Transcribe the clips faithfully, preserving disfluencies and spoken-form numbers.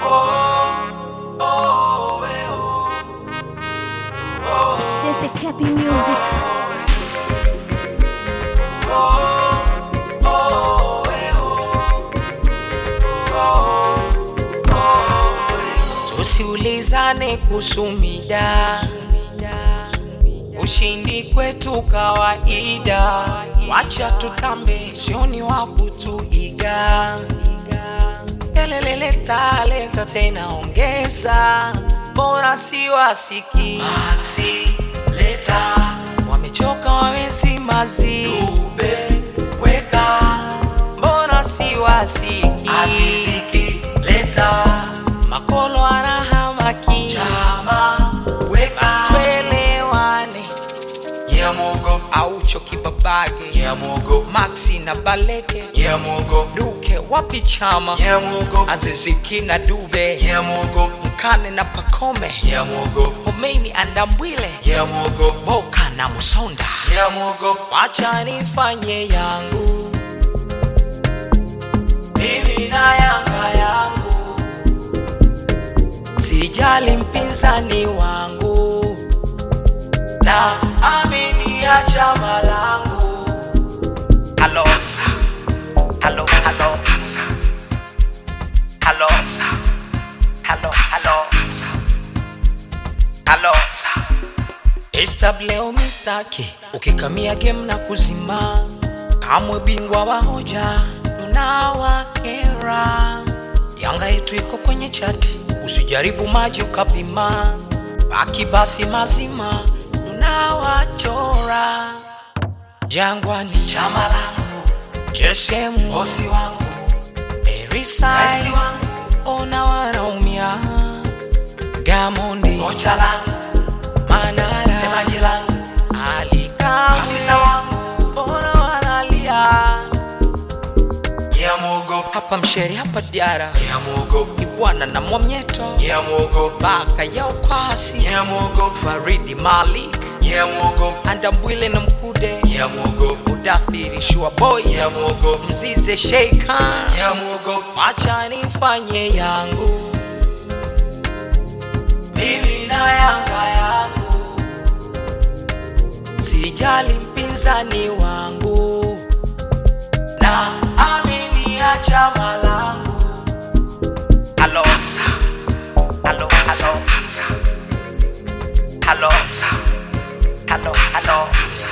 This is Cappy Music. Tusiulizane kusumida, ushindi kwetu kawaida. Wacha tutambe, sioni wa kutuiga. Kelele talenta tena ongeza, bora si wasiki. Maxi leta, wamechoka wawezi mazi. Dube weka, bora si wasiki. Aziziki leta, makolo anahamaki. Chama weka, tuelewane. Yeah mogo, Aucho kibabage. yeah mogo, Maxi na Baleke. yeah mogo, Duke wapi Chama. yeah mogo, Aziziki na Dube. yeah mogo, Mkane na Pakome. yeah mogo, Homeini Andambwile. yeah mogo, Boka na Musonda. yeah mogo. Wacha nifanye yangu, Mimi na Yanga yangu, sijali mpinzani wangu, na amini ya chama langu. Hello, hello, hello, hello, hello, hello, hello. Estableo mistake, ukikamia game na kuzima. Kamwe bingwa wa hoja, tunawakera. Yanga yetu iko kwenye chati, usijaribu maji ukapima. Baki basi mazima, tunawachora. Jangwani Chama langu, Jesemu bosi wangu, Erisai raisi wangu, ona wanaumia. Gamondi kocha langu, Manara semaji langu, Alikawe afisa wangu. ona wanalia. Yeah mogo, Hapa Msheri hapa Diara, yeah mogo, Ibwana na Mwamnyeto. yeah mogo, Baka ya Ukwasi, yeah mogo, Faridi Malik, yeah mogo, Andambwile na Mkude. yeah mogo, Udathiri Shua Boy, yeah mogo, Mzize Sheikhan. yeah mogo. Wacha nifanye yangu, Mimi na Yanga yangu, sijali mpinzani wangu, na amini ya chama langu. Hello, hello, hello, hello, hello, hello,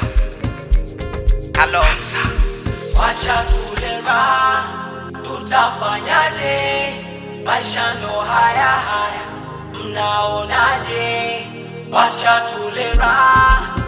hello. Wacha tulema, tutafanyaje? Maisha ndo haya haya, mnaonaje? Wacha tulema,